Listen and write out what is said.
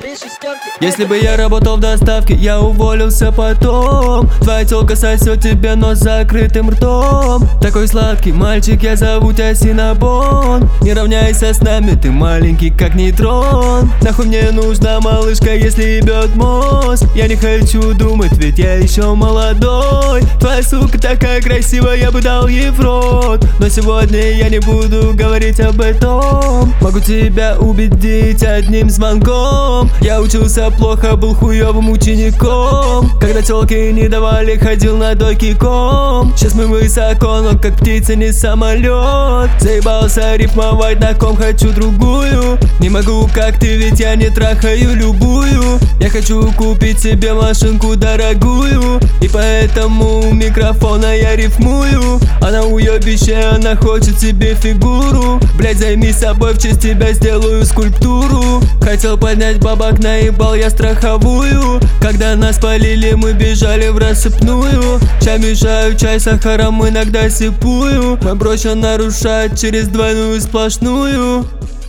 шестерки. Если бы я работал в доставке, я уволился потом. Твоя тёлка сосет тебе нос закрытым ртом. Такой сладкий мальчик, я зову тебя Синабон. Не равняйся с нами, ты маленький как нейтрон. Нахуй мне нужна малышка, если ебет мозг. Я не хочу думать, ведь я еще молодой. Твоя сука такая красивая, я бы дал ей в рот. Но сегодня я не буду говорить об этом. Могу тебя убедить одним звонком. Я учился плохо, был хуёвым учеником. Когда тёлки не давали, ходил на дойки ком. Сейчас мы высоко, но как птица, не самолет. Заебался рифмовать, на ком хочу другую. Не могу, как ты, ведь я не трахаю любую. Я хочу купить себе машинку дорогую, и поэтому у микрофона я рифмую. Она уёбище, она хочет себе фигуру. Блять, займись собой, в честь тебя сделаю скульптуру. Хотел поднять бабок, наебал я страховую. Когда нас полили, мы бежали в рассыпную. Чай мешаю, чай сахаром иногда сипую. Мы проще нарушать через двойную сплошную.